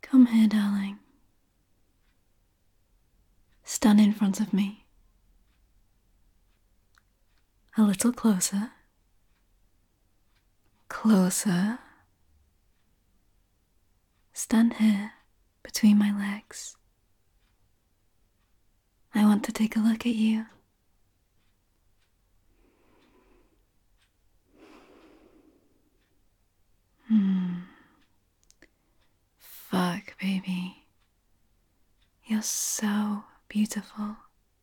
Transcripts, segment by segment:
Come here, darling. Stand in front of me. A little closer. Closer. Stand here, between my legs. I want to take a look at you. Fuck, baby. You're so beautiful.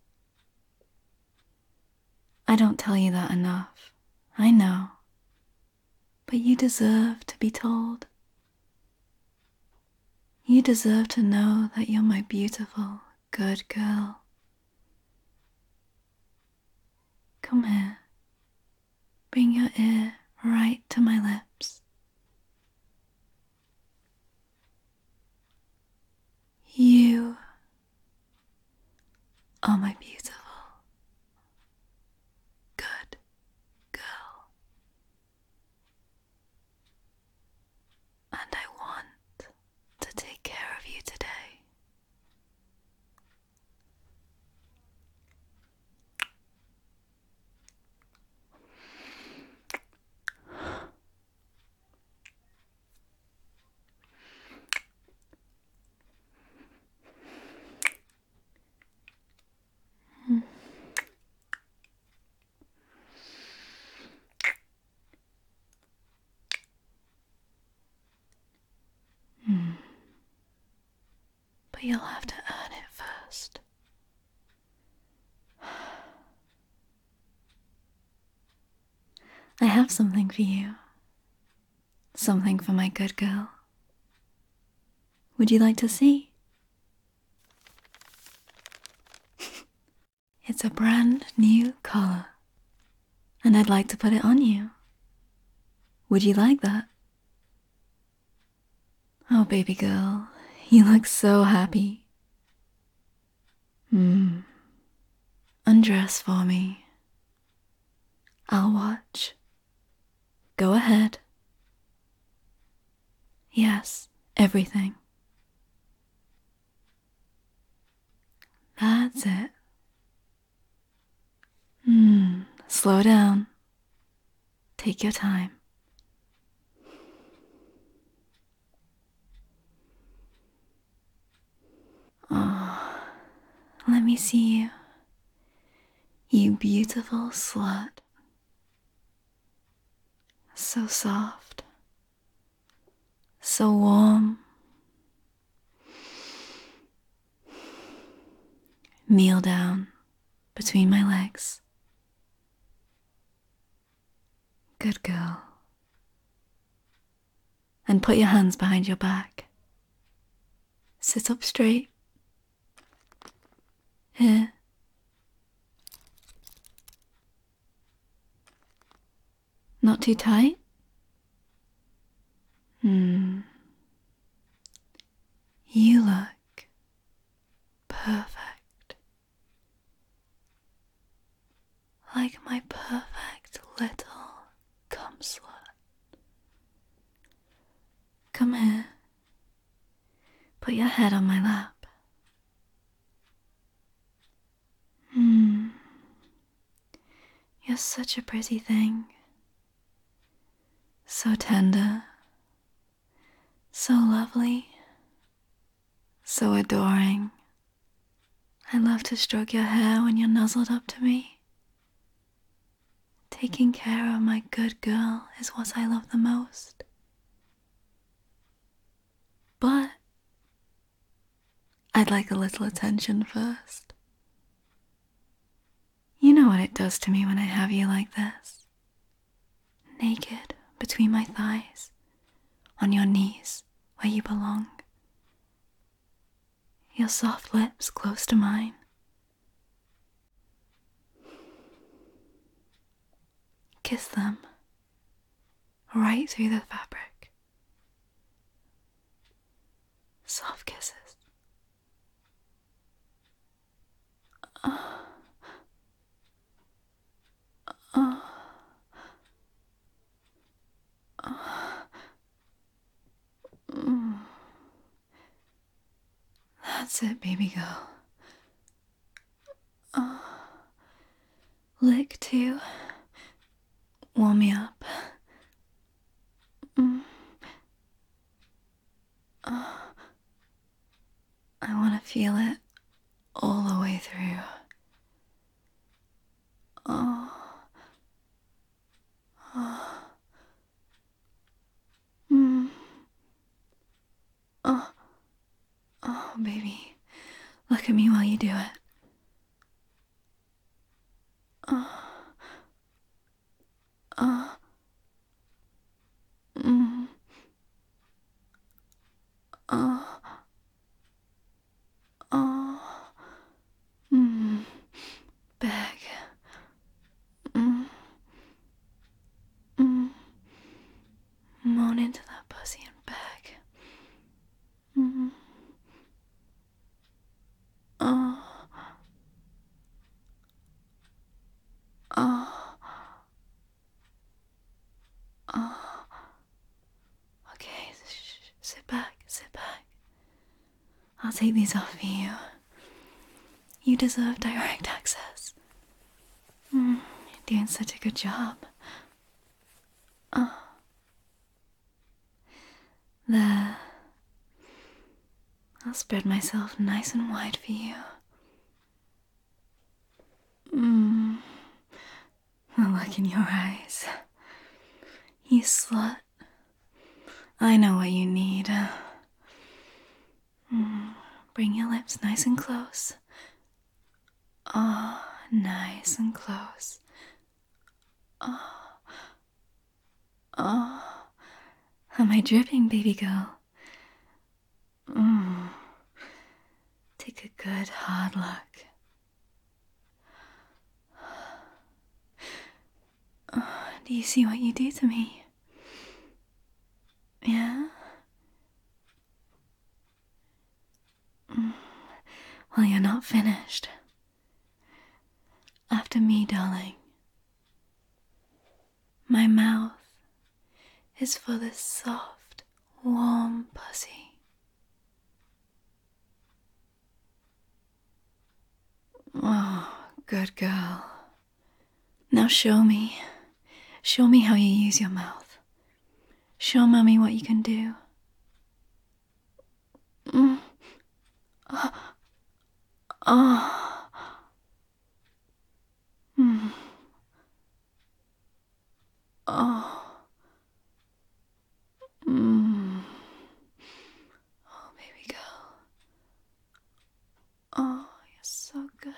I don't tell you that enough. I know. But you deserve to be told. You deserve to know that you're my beautiful, good girl. Come here. Bring your ear right to my lips. You are my beautiful, good girl. And I want to take care of you today. But you'll have to earn it first. I have something for you. Something for my good girl. Would you like to see? It's a brand new collar, and I'd like to put it on you. Would you like that? Oh, baby girl, you look so happy. Undress for me. I'll watch. Go ahead. Yes, everything. That's it. Slow down. Take your time. Oh, let me see you. You beautiful slut. So soft. So warm. Kneel down between my legs. Good girl. And put your hands behind your back. Sit up straight. Here. Not too tight? You look perfect. Like my perfect little cum slut. Come here. Put your head on my lap. You're such a pretty thing. So tender. So lovely. So adoring. I love to stroke your hair when you're nuzzled up to me. Taking care of my good girl is what I love the most. But I'd like a little attention first. You know what it does to me when I have you like this. Naked between my thighs, on your knees where you belong. Your soft lips close to mine. Kiss them right through the fabric. Soft kisses. That's it, baby girl. Lick too. Warm me up. I want to feel it all the way through. Oh, baby. Look at me while you do it. Beg. Moan into that pussy and beg. Okay, sit back, sit back. I'll take these off for you. You deserve direct access. You're doing such a good job. There. I'll spread myself nice and wide for you. The look in your eyes. You slut. I know what you need. Bring your lips nice and close. Oh, nice and close. Am I dripping, baby girl? Take a good hard look. Do you see what you do to me? Yeah? Well, you're not finished. After me, darling. My mouth is for this soft, warm pussy. Oh, good girl. Now show me. Show me how you use your mouth. Show mommy what you can do. Oh, baby girl. Oh, you're so good.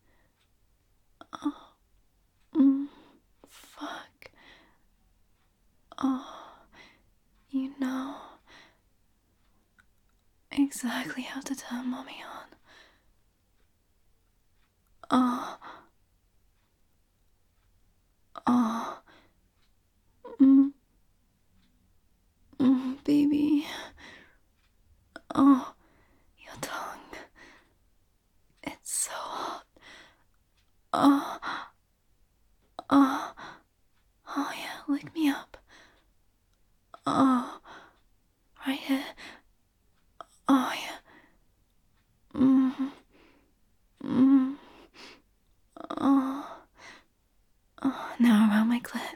Fuck. Oh, you know exactly how to turn mommy on. Oh. Baby. Oh, your tongue. It's so hot. Oh yeah, lick me up. Oh, right here. Oh yeah. Now around my clit.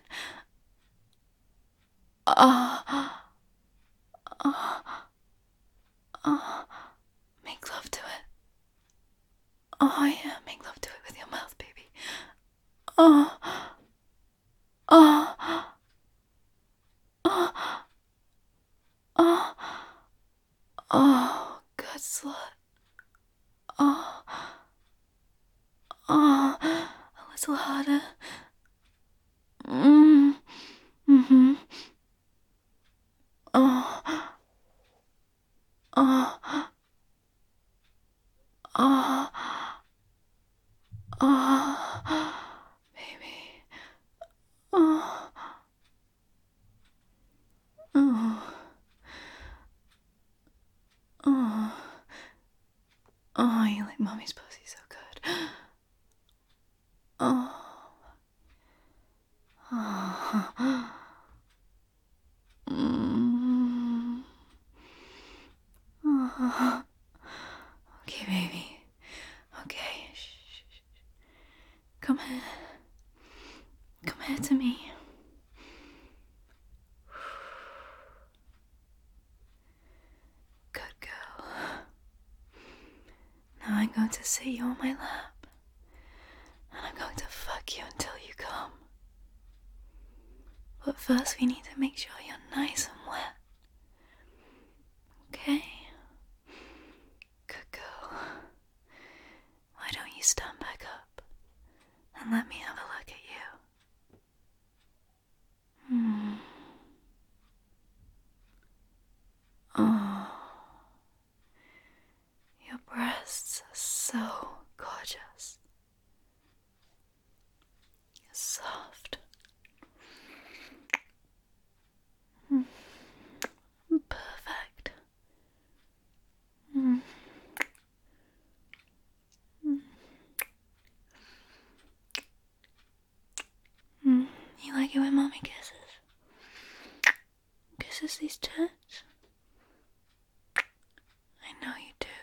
Make love to it. Oh yeah, make love to it with your mouth, baby. Oh. Oh, good slut. A little harder. Baby. Oh, you like mommy's pussy so good. going to sit you on my lap, and I'm going to fuck you until you come. But first we need to make sure you're nice and wet. Okay? Good girl. Why don't you stand back up and let me have a look at you? Oh, your breasts are so gorgeous. Soft. Perfect. You like it when mommy kisses? Kisses these tits? I know you do.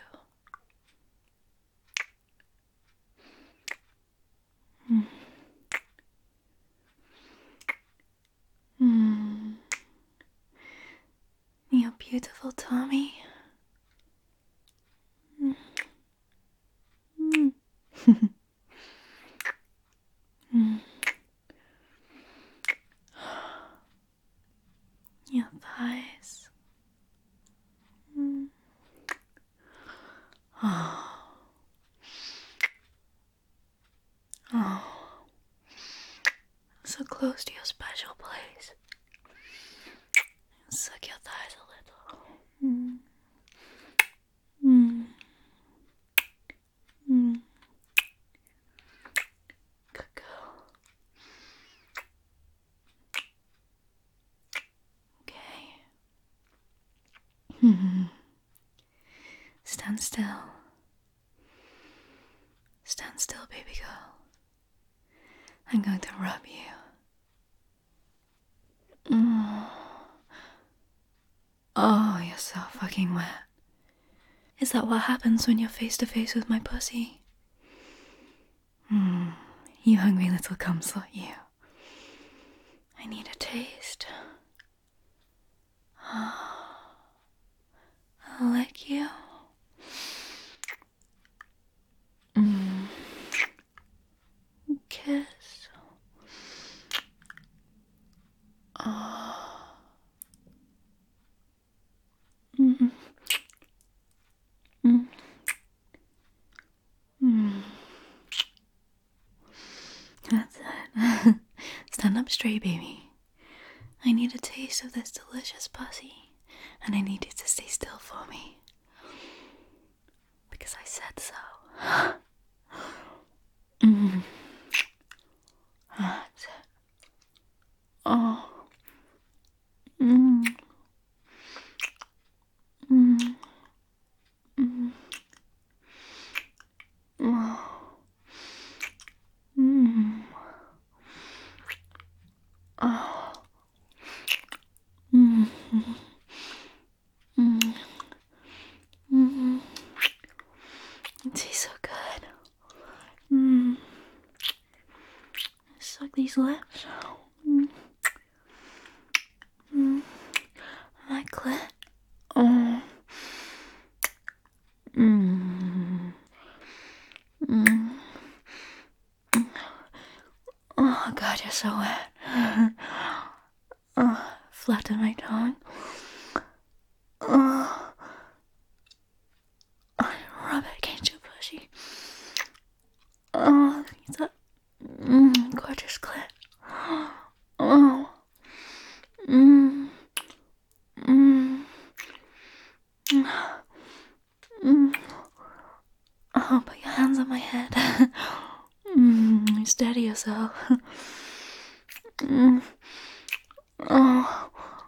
Your beautiful tummy. Your thighs. Oh, so close to your special place. Suck your thighs a little. Good girl. Okay. Stand still. Stand still, baby girl. I'm going to rub you. Oh, you're so fucking wet. Is that what happens when you're face to face with my pussy? You hungry little cum slut, you. I need a taste. I'll lick you. Kiss. That's it. Stand up straight, baby. I need a taste of this delicious pussy, and I need you to stay still for me. Because I said so. That's it. Oh. It tastes so good. Suck these lips. My clit. Oh. Oh God, you're so wet. Flatten my tongue. Rub it against your pussy. Oh, it's a gorgeous clit. Oh. Oh, put your hands on my head. Steady yourself. Oh.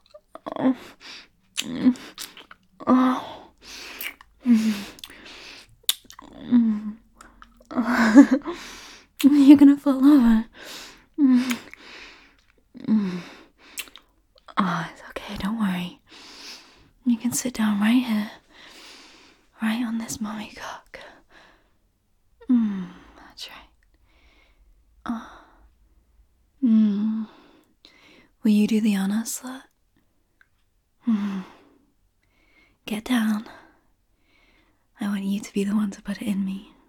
You're gonna fall over. Oh, it's okay, don't worry. You can sit down right here. Right on this mommy cock. That's right. Will you do the honor, slut? Get down. I want you to be the one to put it in me.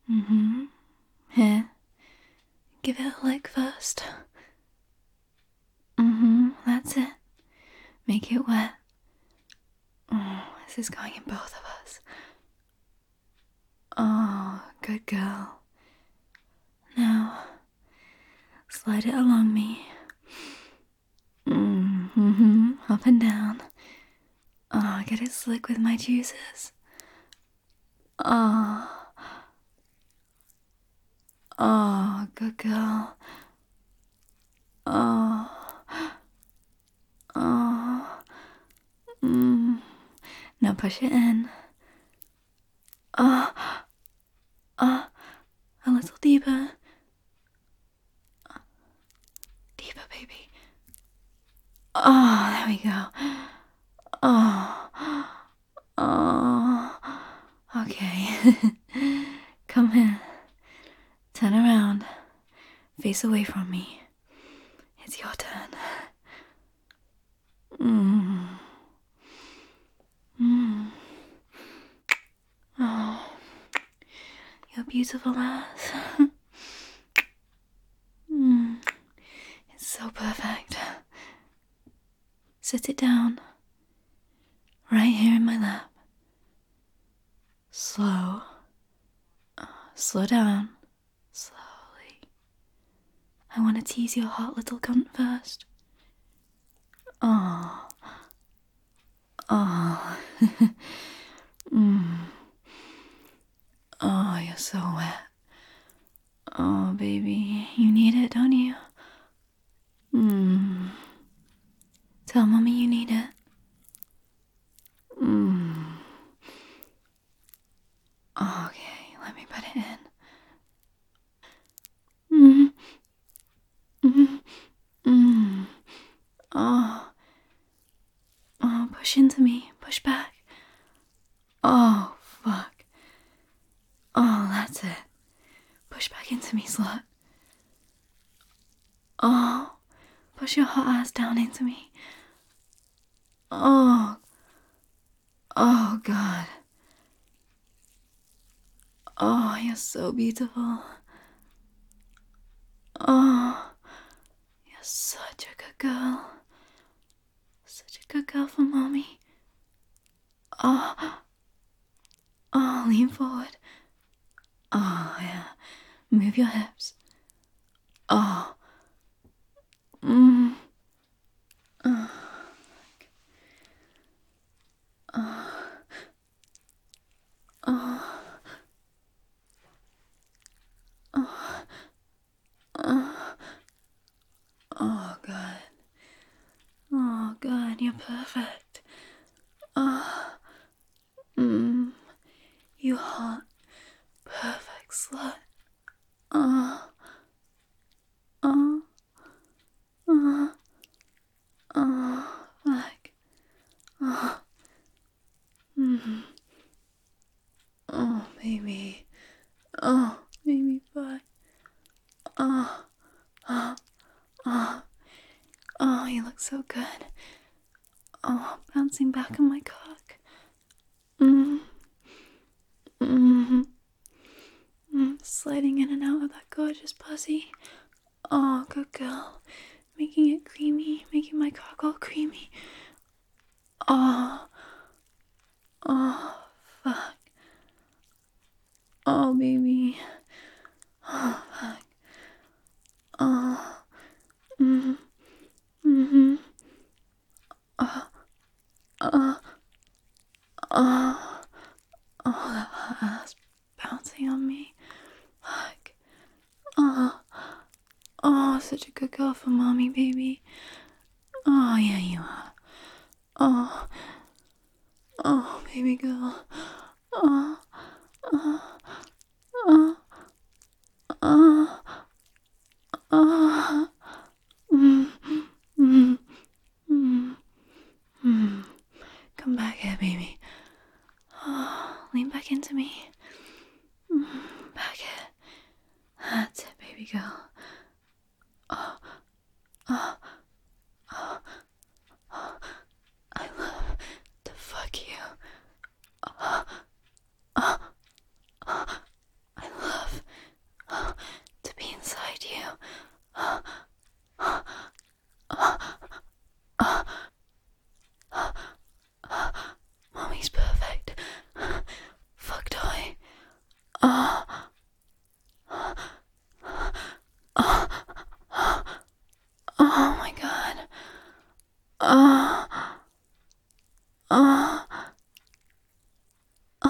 Mm-hmm. Here, give it a lick first. Mm-hmm, that's it. Make it wet. Oh, this is going in both of us. Oh, good girl. Now, slide it along me. Mm-hmm, up and down. Oh, get it slick with my juices. Oh. Oh, good girl. Oh. Oh. Now push it in. Oh. Oh. A little deeper. Deeper, baby. Oh, there we go. Oh. Oh. Okay. Come here. Turn around. Face away from me. It's your turn. Oh. Your beautiful ass. It's so perfect. Sit it down. Right here in my lap. Slow. Slow down. Slowly. I want to tease your hot little cunt first. Oh. Oh. Oh, you're so wet. Oh, baby. You need it, don't you? Tell mommy you need it. Okay, let me put it in. Oh. Oh, push into me. Push back. Oh, fuck. Oh, that's it. Push back into me, slut. Oh, push your hot ass down into me. Oh. Oh, God. Oh, you're so beautiful. Oh, you're such a good girl. Such a good girl for mommy. Oh. Oh, lean forward. Oh, yeah. Move your hips. Oh. Oh. Oh. Oh. Oh, God. Oh, God, you're perfect. Oh. You hot, perfect slut. Oh. Oh. Oh. Oh. Fuck. Oh. Oh, baby. Oh, baby, fuck. Oh. Oh. Oh. Oh, you look so good. Oh, bouncing back on my cock. Sliding in and out of that gorgeous pussy. Oh, good girl. Making it creamy, making my cock all creamy. Oh. Oh, fuck. Oh, baby. Oh, fuck. Oh. Oh. Oh. Oh. Oh, that hot ass bouncing on me. Fuck. Oh. Oh, such a good girl for mommy, baby. Oh, yeah, you are. Oh. Oh, baby girl. Oh. Oh. Oh. Oh. Oh. Come back here, baby. Oh, lean back into me. Back here. That's it, baby girl. Oh. Oh. Oh. Oh. I love to fuck you. Oh. Oh. Oh. I love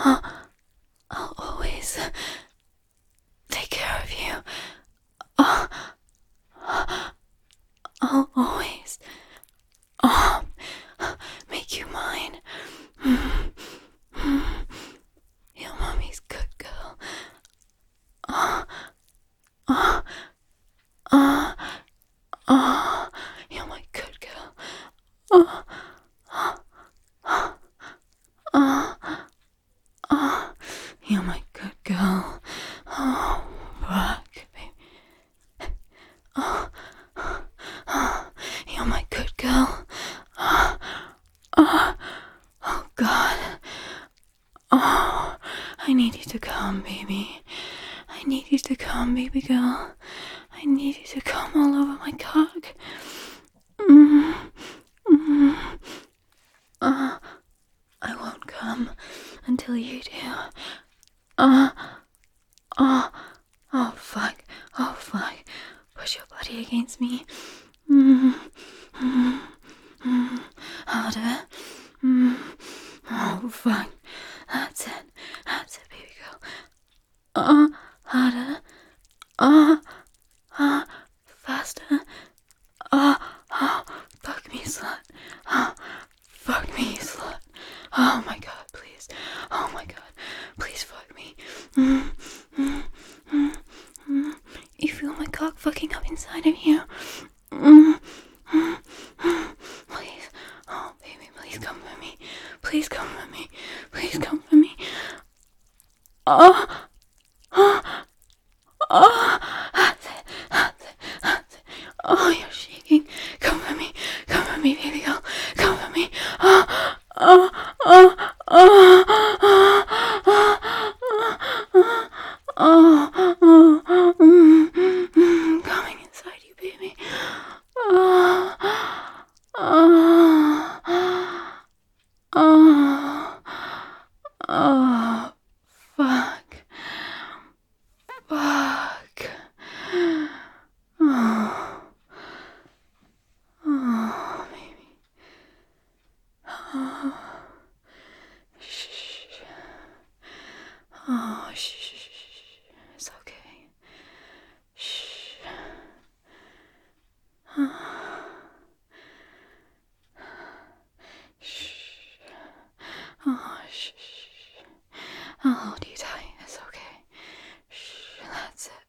I'll always take care of you. I'll always make you mine. Your mommy's good girl. You're my good girl. You're my good girl. Oh, fuck, baby. You're my good girl. Oh, God. Oh, I need you to come, baby. I need you to come, baby girl. I need you to come all over my cock. I won't come until you do. Oh, fuck. Oh, fuck. Push your body against me. Harder. Oh, fuck. That's it, baby girl. Harder. Faster. Fuck me, slut. Fuck me, slut. Oh my god, please. Oh my god, please fuck me. You feel my cock fucking up inside of you? Please. Oh, baby, please come for me. Please come for me. Please come for me. That's it. Oh, you're shaking. Come for me, baby girl. Come for me. Coming inside you, baby. Fuck. Baby. Shh. Shh. It's okay. Shh. Shh. Shh. I'll hold you tight. It's okay. Shh. That's it.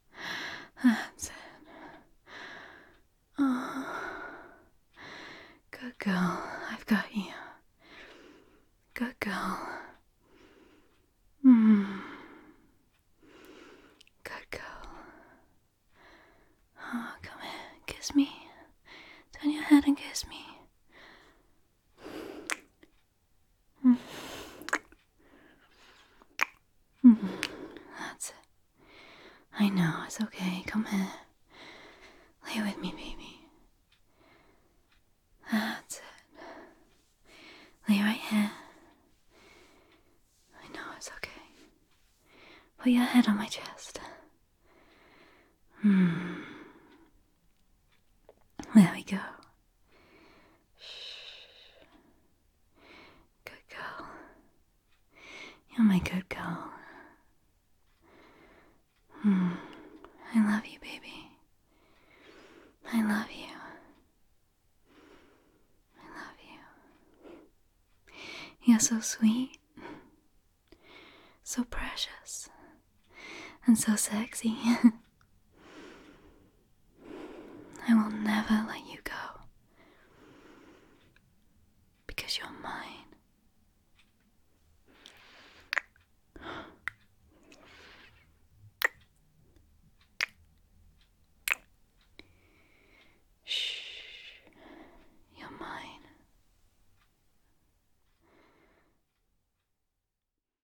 Good girl. I've got you. Good girl. Good girl. Oh, come here. Kiss me. Turn your head and kiss me. That's it. I know, it's okay. Come here. Lay with me, baby. That's it. Lay right here. I know, it's okay. Put your head on my chest. There we go. Shh. Good girl. You're my good girl. I love you, baby. I love you. I love you. You're so sweet. So precious. And so sexy. I will never let you